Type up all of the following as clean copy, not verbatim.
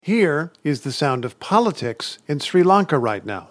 Here is the sound of politics in Sri Lanka right now.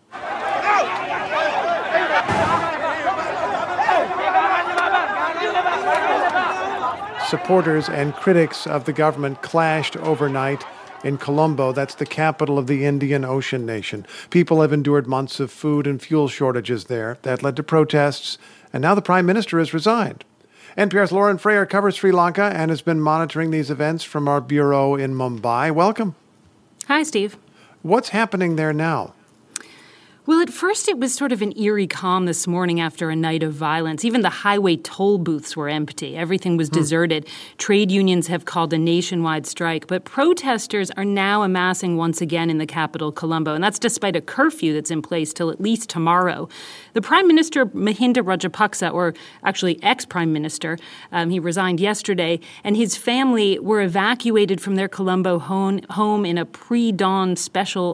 Supporters and critics of the government clashed overnight in Colombo. That's the capital of the Indian Ocean nation. People have endured months of food and fuel shortages there. That led to protests, and now the prime minister has resigned. NPR's Lauren Frayer covers Sri Lanka and has been monitoring these events from our bureau in Mumbai. Welcome. Hi, Steve. What's happening there now? Well, at first it was sort of an eerie calm this morning after a night of violence. Even the highway toll booths were empty. Everything was deserted. Trade unions have called a nationwide strike, but protesters are now amassing once again in the capital, Colombo, and that's despite a curfew that's in place till at least tomorrow. The Prime Minister, Mahinda Rajapaksa, or actually ex-Prime Minister, he resigned yesterday, and his family were evacuated from their Colombo home in a pre-dawn special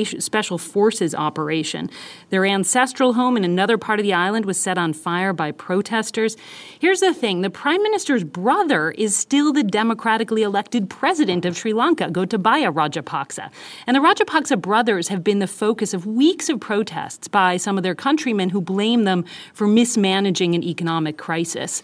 forces operation. Their ancestral home in another part of the island was set on fire by protesters. Here's the thing. The Prime Minister's brother is still the democratically elected president of Sri Lanka, Gotabaya Rajapaksa. And the Rajapaksa brothers have been the focus of weeks of protests by some of their countrymen who blame them for mismanaging an economic crisis.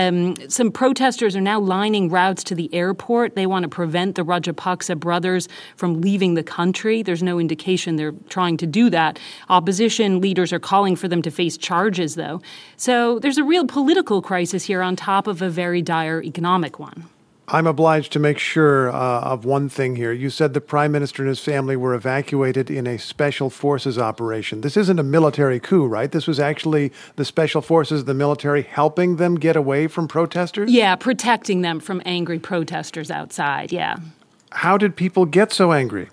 Some protesters are now lining routes to the airport. They want to prevent the Rajapaksa brothers from leaving the country. There's no indication they're trying to do that. Opposition leaders are calling for them to face charges, though. So there's a real political crisis here on top of a very dire economic one. I'm obliged to make sure of one thing here. You said the Prime Minister and his family were evacuated in a special forces operation. This isn't a military coup, right? This was actually the special forces, the military, helping them get away from protesters? Yeah, protecting them from angry protesters outside, yeah. How did people get so angry?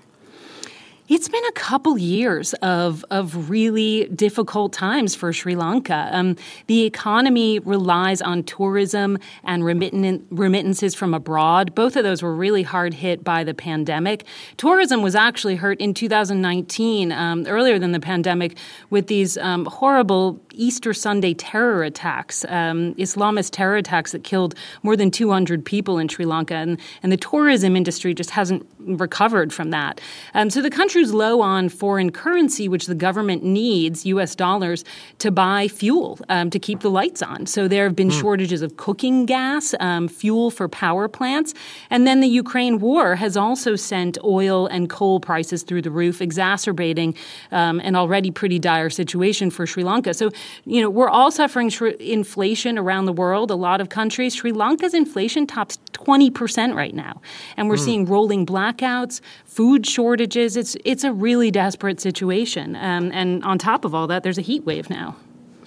It's been a couple years of really difficult times for Sri Lanka. The economy relies on tourism and remittances from abroad. Both of those were really hard hit by the pandemic. Tourism was actually hurt in 2019, earlier than the pandemic, with these horrible Easter Sunday terror attacks, Islamist terror attacks that killed more than 200 people in Sri Lanka. And the tourism industry just hasn't recovered from that. So the country's low on foreign currency, which the government needs, U.S. dollars, to buy fuel to keep the lights on. So there have been shortages of cooking gas, fuel for power plants. And then the Ukraine war has also sent oil and coal prices through the roof, exacerbating an already pretty dire situation for Sri Lanka. So, we're all suffering inflation around the world, a lot of countries. Sri Lanka's inflation tops 20% right now. And we're seeing rolling blackouts, food shortages. It's a really desperate situation. And on top of all that, there's a heat wave now.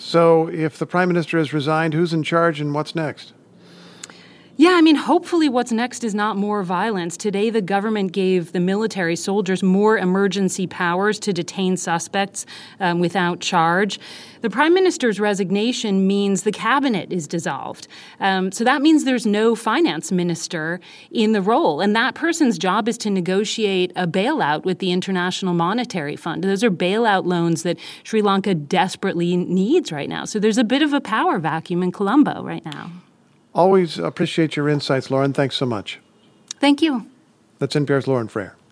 So if the Prime Minister has resigned, who's in charge and what's next? Yeah, hopefully what's next is not more violence. Today, the government gave the military soldiers more emergency powers to detain suspects without charge. The Prime Minister's resignation means the cabinet is dissolved. So that means there's no finance minister in the role. And that person's job is to negotiate a bailout with the International Monetary Fund. Those are bailout loans that Sri Lanka desperately needs right now. So there's a bit of a power vacuum in Colombo right now. Always appreciate your insights, Lauren. Thanks so much. Thank you. That's NPR's Lauren Frayer.